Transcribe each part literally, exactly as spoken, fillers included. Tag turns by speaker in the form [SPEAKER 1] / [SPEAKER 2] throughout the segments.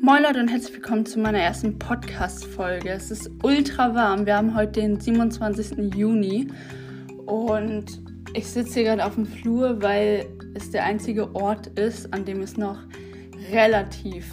[SPEAKER 1] Moin Leute und herzlich willkommen zu meiner ersten Podcast-Folge. Es ist ultra warm. Wir haben heute den siebenundzwanzigsten Juni und ich sitze hier gerade auf dem Flur, weil es der einzige Ort ist, an dem es noch relativ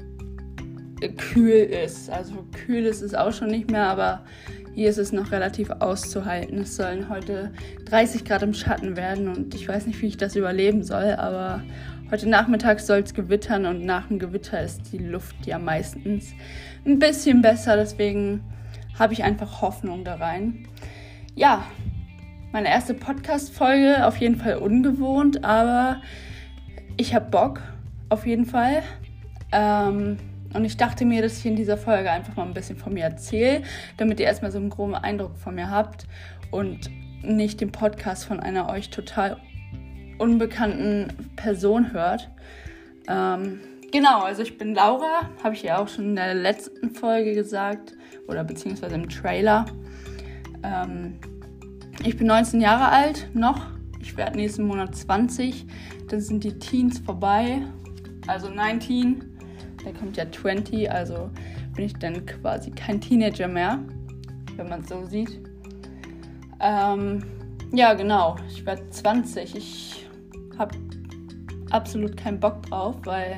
[SPEAKER 1] kühl ist. Also kühl ist es auch schon nicht mehr, aber hier ist es noch relativ auszuhalten. Es sollen heute dreißig Grad im Schatten werden und ich weiß nicht, wie ich das überleben soll, aber heute Nachmittag soll es gewittern und nach dem Gewitter ist die Luft ja meistens ein bisschen besser. Deswegen habe ich einfach Hoffnung da rein. Ja, meine erste Podcast-Folge, auf jeden Fall ungewohnt, aber ich habe Bock, auf jeden Fall. Ähm, und ich dachte mir, dass ich in dieser Folge einfach mal ein bisschen von mir erzähle, damit ihr erstmal so einen groben Eindruck von mir habt und nicht den Podcast von einer euch total unbekannten Person hört. Ähm, genau, also ich bin Laura, habe ich ja auch schon in der letzten Folge gesagt oder beziehungsweise im Trailer. Ähm, ich bin neunzehn Jahre alt, noch. Ich werde nächsten Monat zwanzig. Dann sind die Teens vorbei, also neunzehn. Da kommt ja zwanzig, also bin ich dann quasi kein Teenager mehr, wenn man es so sieht. Ähm, ja, genau, ich werde zwanzig. Ich habe absolut keinen Bock drauf, weil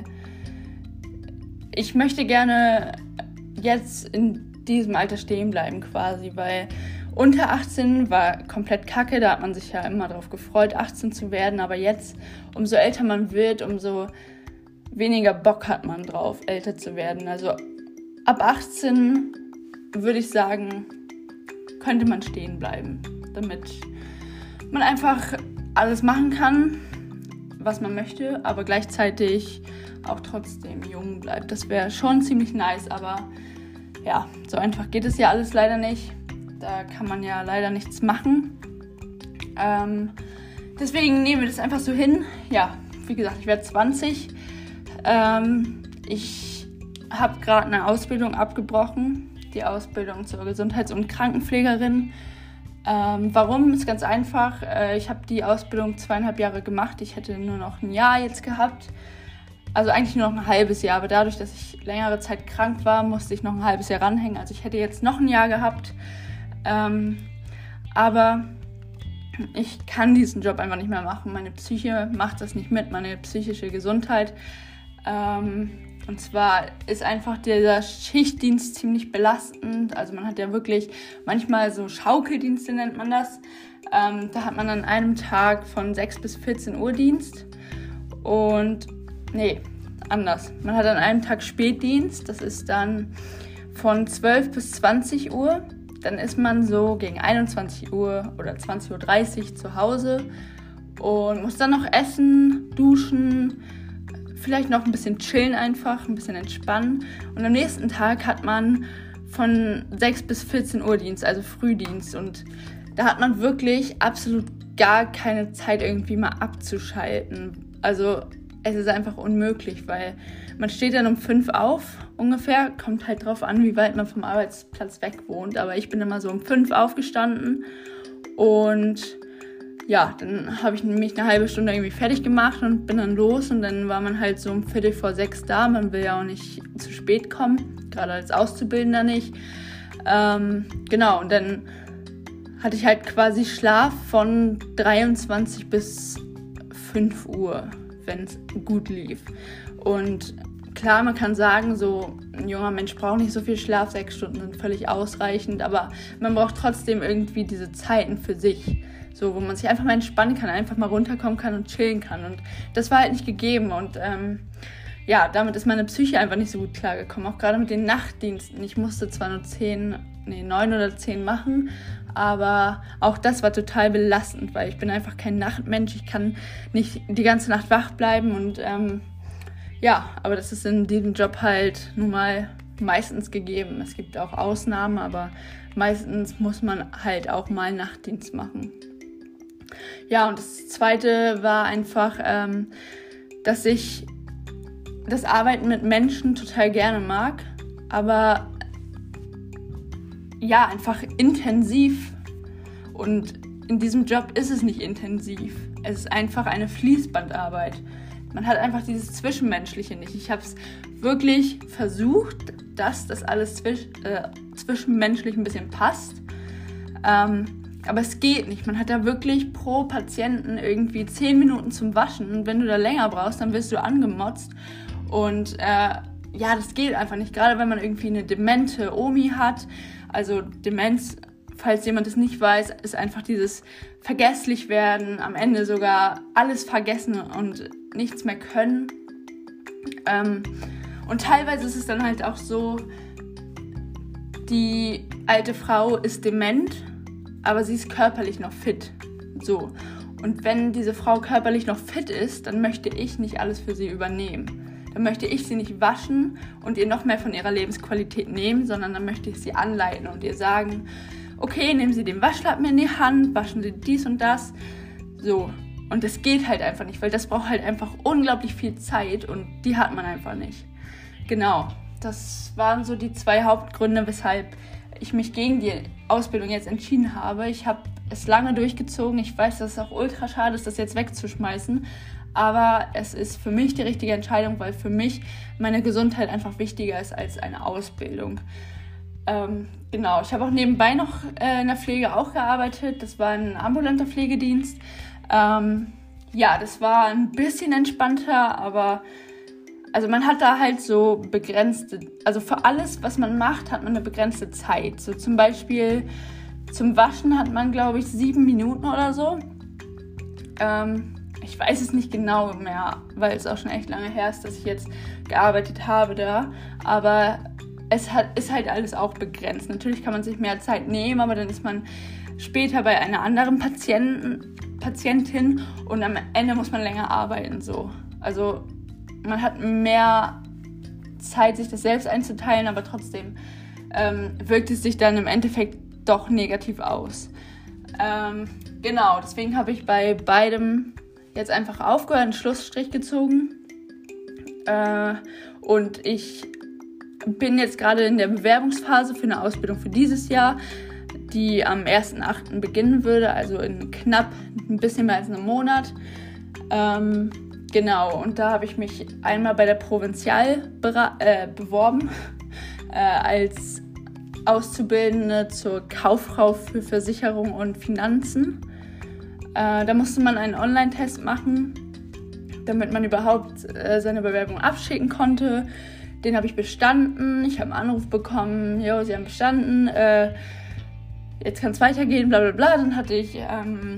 [SPEAKER 1] ich möchte gerne jetzt in diesem Alter stehen bleiben quasi, weil unter achtzehn war komplett kacke, da hat man sich ja immer drauf gefreut, achtzehn zu werden, aber jetzt, umso älter man wird, umso weniger Bock hat man drauf, älter zu werden. Also ab achtzehn würde ich sagen, könnte man stehen bleiben, damit man einfach alles machen kann, was man möchte, aber gleichzeitig auch trotzdem jung bleibt. Das wäre schon ziemlich nice, aber ja, so einfach geht es ja alles leider nicht. Da kann man ja leider nichts machen. Ähm, deswegen nehmen wir das einfach so hin. Ja, wie gesagt, ich werde zwanzig. Ähm, ich habe gerade eine Ausbildung abgebrochen, die Ausbildung zur Gesundheits- und Krankenpflegerin. Ähm, warum? Ist ganz einfach. Äh, ich habe die Ausbildung zweieinhalb Jahre gemacht. Ich hätte nur noch ein Jahr jetzt gehabt. Also eigentlich nur noch ein halbes Jahr. Aber dadurch, dass ich längere Zeit krank war, musste ich noch ein halbes Jahr ranhängen. Also ich hätte jetzt noch ein Jahr gehabt. Ähm, aber ich kann diesen Job einfach nicht mehr machen. Meine Psyche macht das nicht mit, meine psychische Gesundheit. Ähm, Und zwar ist einfach dieser Schichtdienst ziemlich belastend. Also man hat ja wirklich manchmal so Schaukeldienste, nennt man das. Ähm, da hat man an einem Tag von sechs bis vierzehn Uhr Dienst. Und, nee, anders. Man hat an einem Tag Spätdienst. Das ist dann von zwölf bis zwanzig Uhr. Dann ist man so gegen einundzwanzig Uhr oder zwanzig Uhr dreißig zu Hause und muss dann noch essen, duschen, vielleicht noch ein bisschen chillen einfach, ein bisschen entspannen. Und am nächsten Tag hat man von sechs bis vierzehn Uhr Dienst, also Frühdienst. Und da hat man wirklich absolut gar keine Zeit, irgendwie mal abzuschalten. Also es ist einfach unmöglich, weil man steht dann um fünf auf ungefähr. Kommt halt drauf an, wie weit man vom Arbeitsplatz weg wohnt. Aber ich bin immer so um fünf aufgestanden und ja, dann habe ich mich eine halbe Stunde irgendwie fertig gemacht und bin dann los und dann war man halt so um Viertel vor sechs da. Man will ja auch nicht zu spät kommen, gerade als Auszubildender nicht. Ähm, genau, und dann hatte ich halt quasi Schlaf von dreiundzwanzig bis fünf Uhr, wenn es gut lief. Und klar, man kann sagen, so ein junger Mensch braucht nicht so viel Schlaf, sechs Stunden sind völlig ausreichend, aber man braucht trotzdem irgendwie diese Zeiten für sich. So, wo man sich einfach mal entspannen kann, einfach mal runterkommen kann und chillen kann. Und das war halt nicht gegeben. Und ähm, ja, damit ist meine Psyche einfach nicht so gut klargekommen. Auch gerade mit den Nachtdiensten. Ich musste zwar nur zehn, nee, neun oder zehn machen, aber auch das war total belastend, weil ich bin einfach kein Nachtmensch. Ich kann nicht die ganze Nacht wach bleiben. Und ähm, ja, aber das ist in diesem Job halt nun mal meistens gegeben. Es gibt auch Ausnahmen, aber meistens muss man halt auch mal Nachtdienst machen. Ja, und das Zweite war einfach, ähm, dass ich das Arbeiten mit Menschen total gerne mag, aber ja, einfach intensiv. Und in diesem Job ist es nicht intensiv. Es ist einfach eine Fließbandarbeit. Man hat einfach dieses Zwischenmenschliche nicht. Ich habe es wirklich versucht, dass das alles zwisch, äh, zwischenmenschlich ein bisschen passt. Ähm, aber es geht nicht. Man hat da wirklich pro Patienten irgendwie zehn Minuten zum Waschen. Und wenn du da länger brauchst, dann wirst du angemotzt. Und äh, ja, das geht einfach nicht. Gerade wenn man irgendwie eine demente Omi hat. Also Demenz, falls jemand es nicht weiß, ist einfach dieses vergesslich werden, am Ende sogar alles vergessen und nichts mehr können. Ähm, und teilweise ist es dann halt auch so, die alte Frau ist dement, aber sie ist körperlich noch fit. So. Und wenn diese Frau körperlich noch fit ist, dann möchte ich nicht alles für sie übernehmen. Dann möchte ich sie nicht waschen und ihr noch mehr von ihrer Lebensqualität nehmen, sondern dann möchte ich sie anleiten und ihr sagen, okay, nehmen Sie den Waschlappen in die Hand, waschen Sie dies und das. So. Und das geht halt einfach nicht, weil das braucht halt einfach unglaublich viel Zeit und die hat man einfach nicht. Genau. Das waren so die zwei Hauptgründe, weshalb ich mich gegen die Ausbildung jetzt entschieden habe. Ich habe es lange durchgezogen. Ich weiß, dass es auch ultra schade ist, das jetzt wegzuschmeißen. Aber es ist für mich die richtige Entscheidung, weil für mich meine Gesundheit einfach wichtiger ist als eine Ausbildung. Ähm, genau, ich habe auch nebenbei noch äh, in der Pflege auch gearbeitet. Das war ein ambulanter Pflegedienst. Ähm, ja, das war ein bisschen entspannter, aber also man hat da halt so begrenzte, also für alles, was man macht, hat man eine begrenzte Zeit. So zum Beispiel zum Waschen hat man, glaube ich, sieben Minuten oder so. Ähm, ich weiß es nicht genau mehr, weil es auch schon echt lange her ist, dass ich jetzt gearbeitet habe da. Aber es hat, ist halt alles auch begrenzt. Natürlich kann man sich mehr Zeit nehmen, aber dann ist man später bei einer anderen Patienten, Patientin und am Ende muss man länger arbeiten. So. Also man hat mehr Zeit, sich das selbst einzuteilen, aber trotzdem ähm, wirkt es sich dann im Endeffekt doch negativ aus. Ähm, genau, deswegen habe ich bei beidem jetzt einfach aufgehört, einen Schlussstrich gezogen. Äh, und ich bin jetzt gerade in der Bewerbungsphase für eine Ausbildung für dieses Jahr, die am ersten achten beginnen würde, also in knapp ein bisschen mehr als einem Monat. Ähm, genau, und da habe ich mich einmal bei der Provinzial bera- äh, beworben, äh, als Auszubildende zur Kauffrau für Versicherung und Finanzen. Äh, da musste man einen Online-Test machen, damit man überhaupt äh, seine Bewerbung abschicken konnte. Den habe ich bestanden. Ich habe einen Anruf bekommen, jo, Sie haben bestanden, äh, jetzt kann es weitergehen, bla bla bla. Dann hatte ich ähm,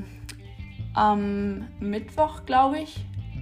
[SPEAKER 1] am Mittwoch, glaube ich,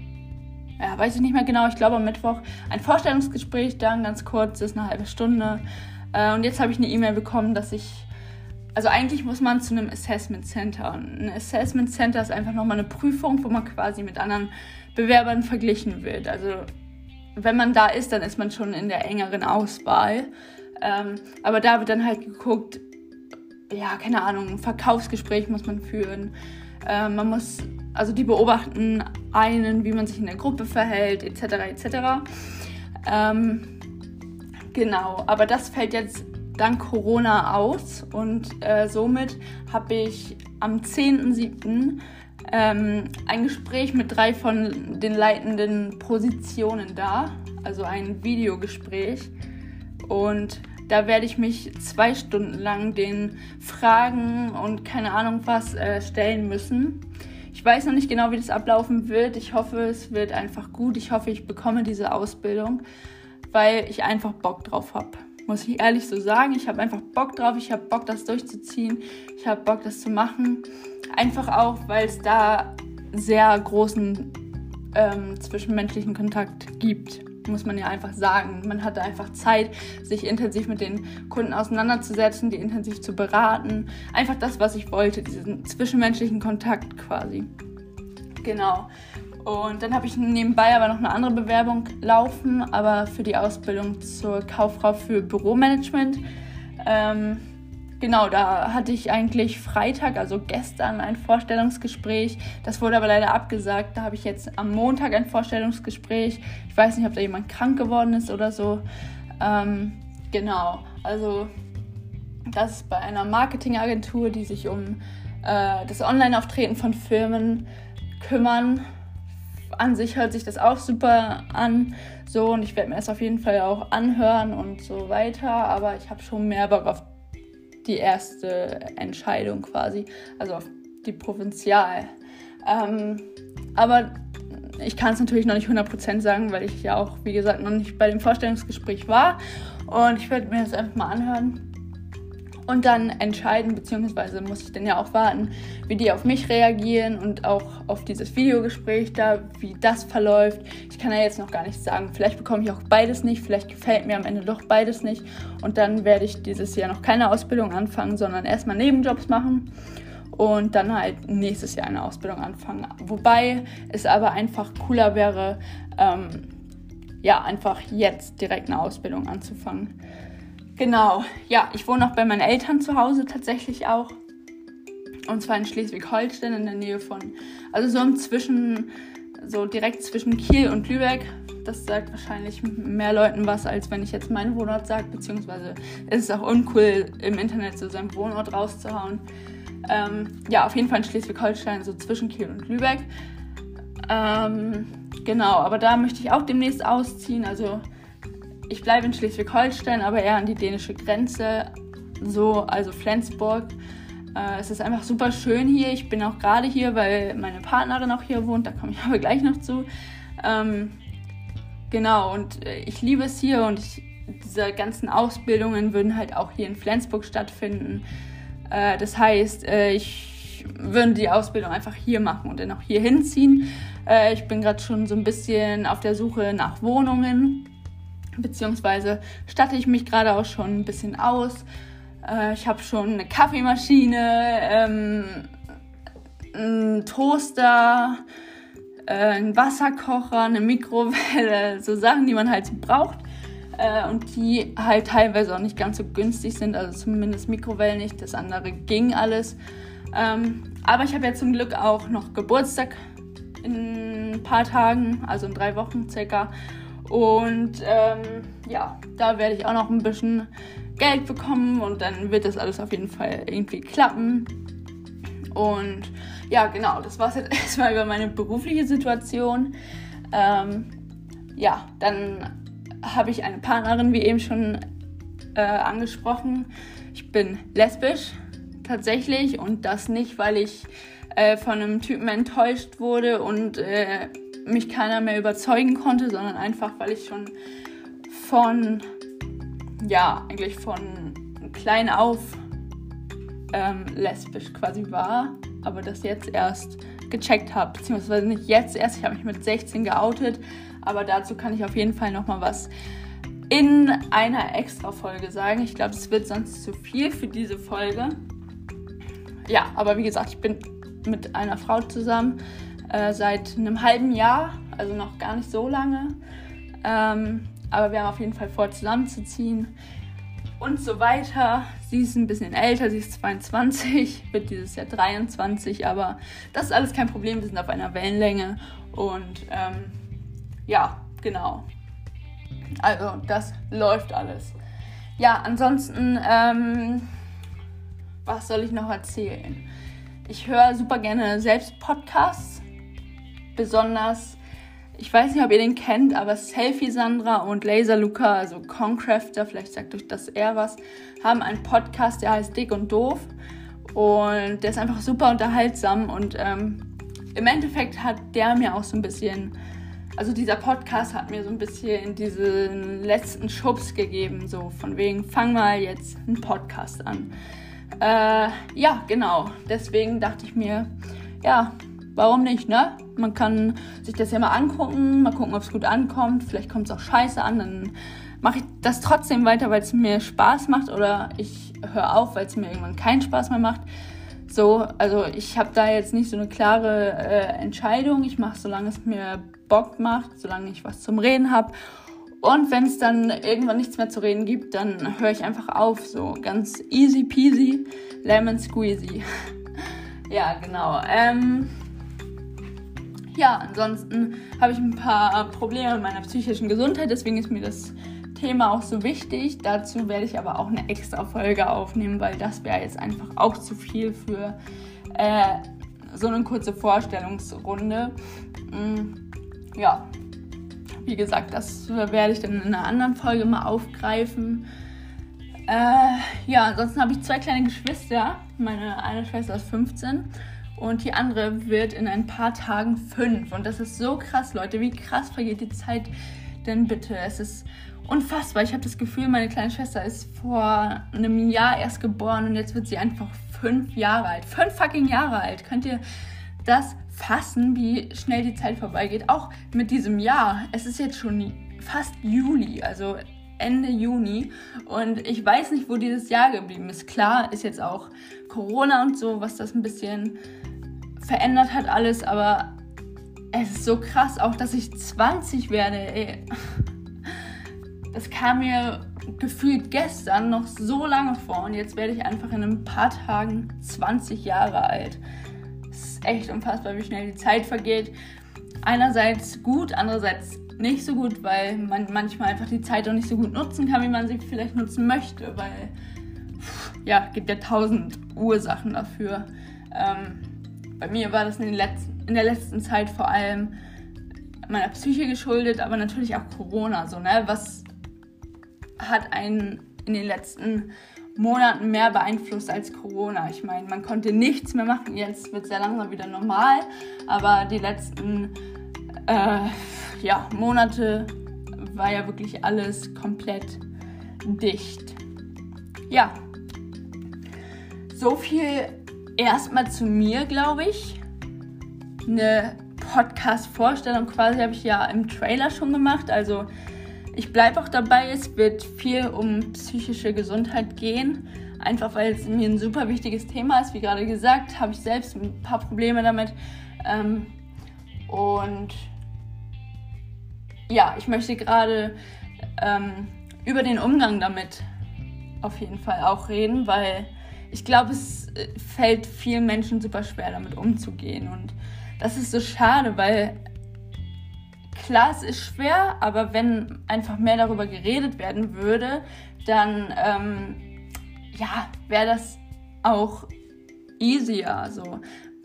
[SPEAKER 1] ja, weiß ich nicht mehr genau, ich glaube am Mittwoch, ein Vorstellungsgespräch, dann ganz kurz, das ist eine halbe Stunde. Äh, und jetzt habe ich eine E-Mail bekommen, dass ich, also eigentlich muss man zu einem Assessment Center. Und ein Assessment Center ist einfach nochmal eine Prüfung, wo man quasi mit anderen Bewerbern verglichen wird. Also wenn man da ist, dann ist man schon in der engeren Auswahl. Ähm, aber da wird dann halt geguckt, ja, keine Ahnung, ein Verkaufsgespräch muss man führen. Ähm, man muss, also die beobachten einen, wie man sich in der Gruppe verhält, et cetera et cetera. Ähm, genau, aber das fällt jetzt dank Corona aus und äh, somit habe ich am zehnten siebten ähm, ein Gespräch mit drei von den leitenden Positionen da, also ein Videogespräch, und da werde ich mich zwei Stunden lang den Fragen und keine Ahnung was äh, stellen müssen. Ich weiß noch nicht genau, wie das ablaufen wird. Ich hoffe, es wird einfach gut. Ich hoffe, ich bekomme diese Ausbildung, weil ich einfach Bock drauf habe. Muss ich ehrlich so sagen. Ich habe einfach Bock drauf. Ich habe Bock, das durchzuziehen. Ich habe Bock, das zu machen. Einfach auch, weil es da sehr großen ähm, zwischenmenschlichen Kontakt gibt. Muss man ja einfach sagen. Man hatte einfach Zeit, sich intensiv mit den Kunden auseinanderzusetzen, die intensiv zu beraten. Einfach das, was ich wollte, diesen zwischenmenschlichen Kontakt quasi. Genau. Und dann habe ich nebenbei aber noch eine andere Bewerbung laufen, aber für die Ausbildung zur Kauffrau für Büromanagement. Ähm, genau, da hatte ich eigentlich Freitag, also gestern, ein Vorstellungsgespräch. Das wurde aber leider abgesagt. Da habe ich jetzt am Montag ein Vorstellungsgespräch. Ich weiß nicht, ob da jemand krank geworden ist oder so. Ähm, genau, also das ist bei einer Marketingagentur, die sich um äh, das Online-Auftreten von Firmen kümmern. an sich hört sich das auch super an, so, und ich werde mir das auf jeden Fall auch anhören und so weiter, aber ich habe schon mehr Bock auf die erste Entscheidung quasi, also auf die Provinzial. Ähm, aber ich kann es natürlich noch nicht hundert Prozent sagen, weil ich ja auch, wie gesagt, noch nicht bei dem Vorstellungsgespräch war, und ich werde mir das einfach mal anhören und dann entscheiden, beziehungsweise muss ich dann ja auch warten, wie die auf mich reagieren und auch auf dieses Videogespräch da, wie das verläuft. Ich kann ja jetzt noch gar nichts sagen. Vielleicht bekomme ich auch beides nicht, vielleicht gefällt mir am Ende doch beides nicht. Und dann werde ich dieses Jahr noch keine Ausbildung anfangen, sondern erstmal Nebenjobs machen und dann halt nächstes Jahr eine Ausbildung anfangen. Wobei es aber einfach cooler wäre, ähm, ja, einfach jetzt direkt eine Ausbildung anzufangen. Genau, ja, ich wohne auch bei meinen Eltern zu Hause tatsächlich auch. Und zwar in Schleswig-Holstein in der Nähe von, also so im Zwischen, so direkt zwischen Kiel und Lübeck. Das sagt wahrscheinlich mehr Leuten was, als wenn ich jetzt meinen Wohnort sage, beziehungsweise es ist auch uncool, im Internet so seinen Wohnort rauszuhauen. Ähm, ja, auf jeden Fall in Schleswig-Holstein, so zwischen Kiel und Lübeck. Ähm, genau, aber da möchte ich auch demnächst ausziehen, also ich bleibe in Schleswig-Holstein, aber eher an die dänische Grenze, so, also Flensburg. Äh, es ist einfach super schön hier. Ich bin auch gerade hier, weil meine Partnerin auch hier wohnt. Da komme ich aber gleich noch zu. Ähm, genau, und äh, ich liebe es hier, und ich, diese ganzen Ausbildungen würden halt auch hier in Flensburg stattfinden. Äh, das heißt, äh, ich würde die Ausbildung einfach hier machen und dann auch hier hinziehen. Äh, ich bin gerade schon so ein bisschen auf der Suche nach Wohnungen. Beziehungsweise statte ich mich gerade auch schon ein bisschen aus. Äh, ich habe schon eine Kaffeemaschine, ähm, einen Toaster, äh, einen Wasserkocher, eine Mikrowelle, so Sachen, die man halt so braucht. Äh, und die halt teilweise auch nicht ganz so günstig sind, also zumindest Mikrowellen nicht, das andere ging alles. Ähm, aber ich habe ja zum Glück auch noch Geburtstag in ein paar Tagen, also in drei Wochen circa. Und ähm, ja, da werde ich auch noch ein bisschen Geld bekommen, und dann wird das alles auf jeden Fall irgendwie klappen. Und ja, genau, das war es jetzt erstmal über meine berufliche Situation. Ähm, ja, dann habe ich eine Partnerin, wie eben schon äh, angesprochen. Ich bin lesbisch, tatsächlich, und das nicht, weil ich äh, von einem Typen enttäuscht wurde und äh, mich keiner mehr überzeugen konnte, sondern einfach, weil ich schon von, ja, eigentlich von klein auf ähm, lesbisch quasi war, aber das jetzt erst gecheckt habe, beziehungsweise nicht jetzt erst, ich habe mich mit sechzehn geoutet, aber dazu kann ich auf jeden Fall nochmal was in einer Extra-Folge sagen. Ich glaube, es wird sonst zu viel für diese Folge. Ja, aber wie gesagt, ich bin mit einer Frau zusammen, Äh, seit einem halben Jahr, also noch gar nicht so lange. Ähm, aber wir haben auf jeden Fall vor, zusammenzuziehen und so weiter. Sie ist ein bisschen älter, sie ist zweiundzwanzig, wird dieses Jahr dreiundzwanzig, aber das ist alles kein Problem, wir sind auf einer Wellenlänge und ähm, ja, genau. Also das läuft alles. Ja, ansonsten, ähm, was soll ich noch erzählen? Ich höre super gerne selbst Podcasts. Besonders, ich weiß nicht, ob ihr den kennt, aber Selfie Sandra und Laser Luca, also Concrafter, vielleicht sagt euch das eher was, haben einen Podcast, der heißt Dick und Doof. Und der ist einfach super unterhaltsam. Und ähm, im Endeffekt hat der mir auch so ein bisschen, also dieser Podcast hat mir so ein bisschen diesen letzten Schubs gegeben. So von wegen, fang mal jetzt einen Podcast an. Äh, ja, genau. Deswegen dachte ich mir, ja, warum nicht, ne? Man kann sich das ja mal angucken, mal gucken, ob es gut ankommt. Vielleicht kommt es auch scheiße an, dann mache ich das trotzdem weiter, weil es mir Spaß macht, oder ich höre auf, weil es mir irgendwann keinen Spaß mehr macht. So, also ich habe da jetzt nicht so eine klare äh, Entscheidung. Ich mache, solange es mir Bock macht, solange ich was zum Reden habe. Und wenn es dann irgendwann nichts mehr zu reden gibt, dann höre ich einfach auf. So ganz easy peasy, lemon squeezy. Ja, genau. Ähm, ja, ansonsten habe ich ein paar Probleme mit meiner psychischen Gesundheit, deswegen ist mir das Thema auch so wichtig. Dazu werde ich aber auch eine extra Folge aufnehmen, weil das wäre jetzt einfach auch zu viel für äh, so eine kurze Vorstellungsrunde. ja, wie gesagt, das werde ich dann in einer anderen Folge mal aufgreifen. Äh, ja, ansonsten habe ich zwei kleine Geschwister. Meine eine Schwester ist fünfzehn und die andere wird in ein paar Tagen fünf. Und das ist so krass, Leute. Wie krass vergeht die Zeit denn bitte? Es ist unfassbar. Ich habe das Gefühl, meine kleine Schwester ist vor einem Jahr erst geboren und jetzt wird sie einfach fünf Jahre alt. Fünf fucking Jahre alt. Könnt ihr das fassen, wie schnell die Zeit vorbeigeht? Auch mit diesem Jahr. Es ist jetzt schon fast Juli, also Ende Juni. Und ich weiß nicht, wo dieses Jahr geblieben ist. Klar, ist jetzt auch Corona und so, was das ein bisschen verändert hat alles. Aber es ist so krass, auch dass ich zwanzig werde, ey. Das kam mir gefühlt gestern noch so lange vor und jetzt werde ich einfach in ein paar Tagen zwanzig Jahre alt. Es ist echt unfassbar, wie schnell die Zeit vergeht. Einerseits gut, andererseits nicht so gut, weil man manchmal einfach die Zeit auch nicht so gut nutzen kann, wie man sie vielleicht nutzen möchte, weil ja, es gibt ja tausend Ursachen dafür. Ähm, bei mir war das in, den letzten, in der letzten Zeit vor allem meiner Psyche geschuldet, aber natürlich auch Corona, so, ne? Was hat einen in den letzten Monaten mehr beeinflusst als Corona. Ich meine, man konnte nichts mehr machen, jetzt wird es ja langsam wieder normal, aber die letzten äh, ja, Monate war ja wirklich alles komplett dicht. Ja, so viel erstmal zu mir, glaube ich. Eine Podcast-Vorstellung quasi habe ich ja im Trailer schon gemacht, also ich bleibe auch dabei, es wird viel um psychische Gesundheit gehen, einfach weil es mir ein super wichtiges Thema ist. Wie gerade gesagt, habe ich selbst ein paar Probleme damit. Ähm, und ja, ich möchte gerade ähm, über den Umgang damit auf jeden Fall auch reden, weil ich glaube, es fällt vielen Menschen super schwer, damit umzugehen. Und das ist so schade, weil klar, es ist schwer, aber wenn einfach mehr darüber geredet werden würde, dann ähm, ja, wäre das auch easier. So.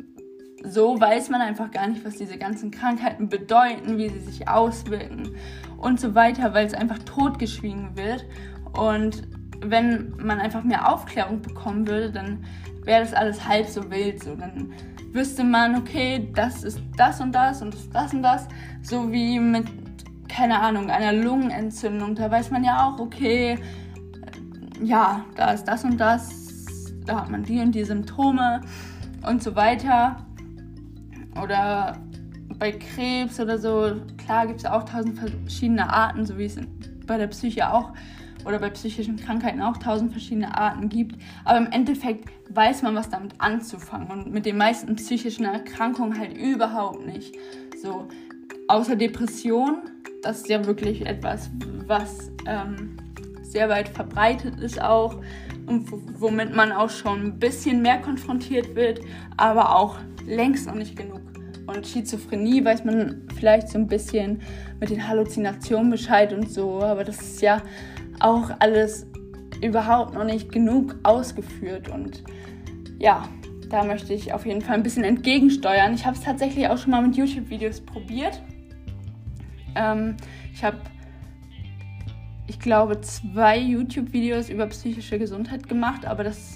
[SPEAKER 1] so weiß man einfach gar nicht, was diese ganzen Krankheiten bedeuten, wie sie sich auswirken und so weiter, weil es einfach totgeschwiegen wird. Und wenn man einfach mehr Aufklärung bekommen würde, dann wäre das alles halb so wild. So. Dann wüsste man, okay, das ist das und das und das ist das und das, so wie mit, keine Ahnung, einer Lungenentzündung, da weiß man ja auch, okay, ja, da ist das und das, da hat man die und die Symptome und so weiter. Oder bei Krebs oder so, klar gibt es auch tausend verschiedene Arten, so wie es bei der Psyche auch oder bei psychischen Krankheiten auch tausend verschiedene Arten gibt. Aber im Endeffekt weiß man, was damit anzufangen. Und mit den meisten psychischen Erkrankungen halt überhaupt nicht. So, außer Depression, das ist ja wirklich etwas, was ähm, sehr weit verbreitet ist auch. Und w- womit man auch schon ein bisschen mehr konfrontiert wird, aber auch längst noch nicht genug. Und Schizophrenie weiß man vielleicht so ein bisschen mit den Halluzinationen Bescheid und so. Aber das ist ja auch alles überhaupt noch nicht genug ausgeführt und ja, da möchte ich auf jeden Fall ein bisschen entgegensteuern. Ich habe es tatsächlich auch schon mal mit YouTube-Videos probiert. Ähm, ich habe, ich glaube, zwei YouTube-Videos über psychische Gesundheit gemacht, aber das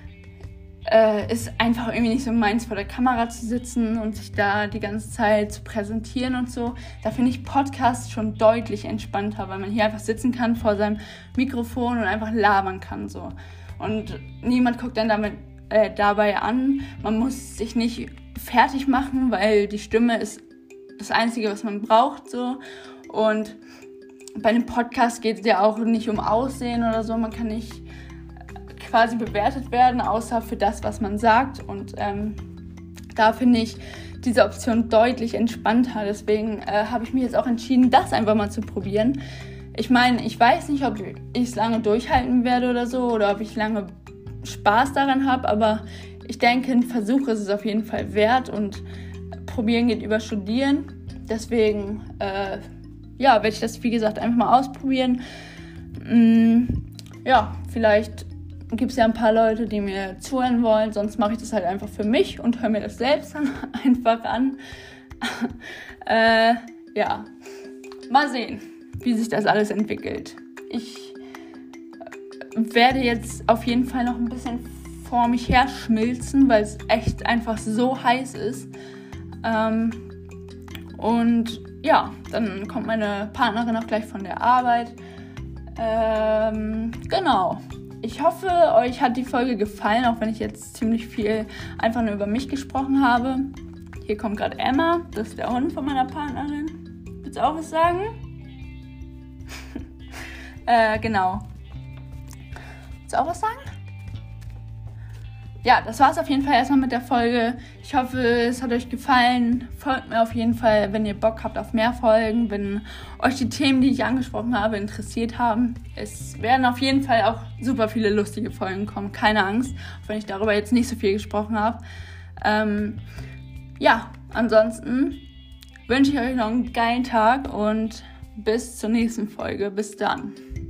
[SPEAKER 1] äh, ist einfach irgendwie nicht so meins, vor der Kamera zu sitzen und sich da die ganze Zeit zu präsentieren und so. Da finde ich Podcasts schon deutlich entspannter, weil man hier einfach sitzen kann vor seinem Mikrofon und einfach labern kann. So. Und niemand guckt dann damit, äh, dabei an. Man muss sich nicht fertig machen, weil die Stimme ist das Einzige, was man braucht. So. Und bei einem Podcast geht es ja auch nicht um Aussehen oder so. Man kann nicht quasi bewertet werden, außer für das, was man sagt. Und ähm, da finde ich diese Option deutlich entspannter. Deswegen äh, habe ich mich jetzt auch entschieden, das einfach mal zu probieren. Ich meine, ich weiß nicht, ob ich es lange durchhalten werde oder so, oder ob ich lange Spaß daran habe, aber ich denke, ein Versuch ist es auf jeden Fall wert und probieren geht über studieren. Deswegen, äh, ja, werde ich das, wie gesagt, einfach mal ausprobieren. Mm, ja, vielleicht gibt es ja ein paar Leute, die mir zuhören wollen, sonst mache ich das halt einfach für mich und höre mir das selbst dann einfach an. äh, ja, mal sehen, wie sich das alles entwickelt. Ich werde jetzt auf jeden Fall noch ein bisschen vor mich her schmilzen, weil es echt einfach so heiß ist. Ähm, und ja, dann kommt meine Partnerin auch gleich von der Arbeit. Ähm, genau. Ich hoffe, euch hat die Folge gefallen, auch wenn ich jetzt ziemlich viel einfach nur über mich gesprochen habe. Hier kommt gerade Emma, das ist der Hund von meiner Partnerin. Willst du auch was sagen? äh, genau. Willst du auch was sagen? Ja, das war es auf jeden Fall erstmal mit der Folge. Ich hoffe, es hat euch gefallen. Folgt mir auf jeden Fall, wenn ihr Bock habt auf mehr Folgen, wenn euch die Themen, die ich angesprochen habe, interessiert haben. Es werden auf jeden Fall auch super viele lustige Folgen kommen, keine Angst, auch wenn ich darüber jetzt nicht so viel gesprochen habe. Ähm, ja, ansonsten wünsche ich euch noch einen geilen Tag und bis zur nächsten Folge. Bis dann.